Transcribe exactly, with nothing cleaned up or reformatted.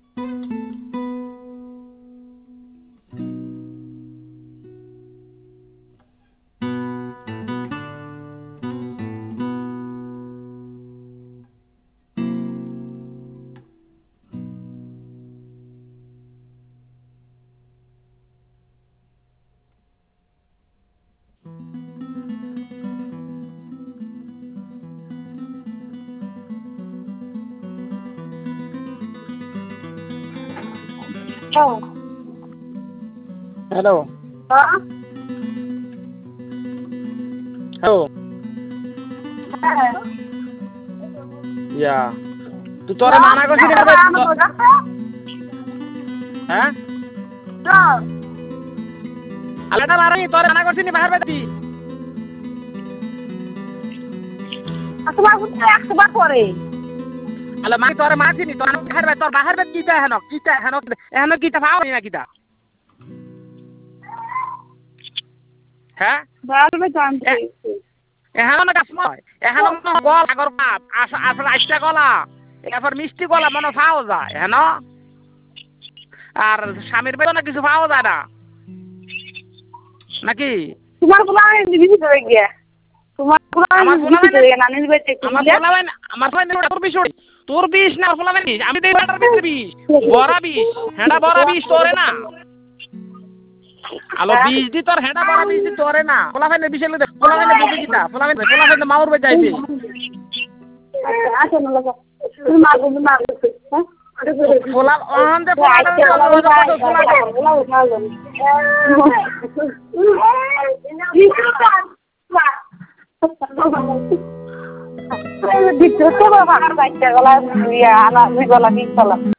Hello. Hello. Huh? Hello. Hello. Yeah. Tu tore mana ko sini ba? Ha? No. Alada larang tore mana ko sini bahar beti. Aku baru aku baru kore. Ala mari tore ma sini tore bahar bet tor bahar bet kita henok kita henok henok kita pao ni na kita. Ha? Baru bejanti. এখানো না কাসময় এখানো মনে গল আগর বাপ আস আসলে আইসটা গলা এরপর মিষ্টি গলা মনে পাওয়া যায় হ্যাঁ আর স্বামীর বেলা না কিছু পাওয়া যায় না নাকি তোমার পোলায় দিবি তো গিয়া তোমার পোলায় দিবি তো নানির বেটে আমার পোলায় আমার পোলায় তোর বিষ তোর বিষ না পোলায় আমি দেই বাটার ভিতরে বিষ বড়া বিষ হেডা বড়া বিষ তোরে না আলো বিষ দি তোর হেডা বড়া বিষ দি তোরে না পোলায় বিষ লই পোলায় বুঝি কিটা পোলায় পোলায় মাউর বে যাইছে আচ্ছা না লাগা তুমি মারবো মারবো হ্যাঁ পোলা অন দে পোলা ভিতরে তো বাবার বাচ্চা গলা আনা গলা বিষ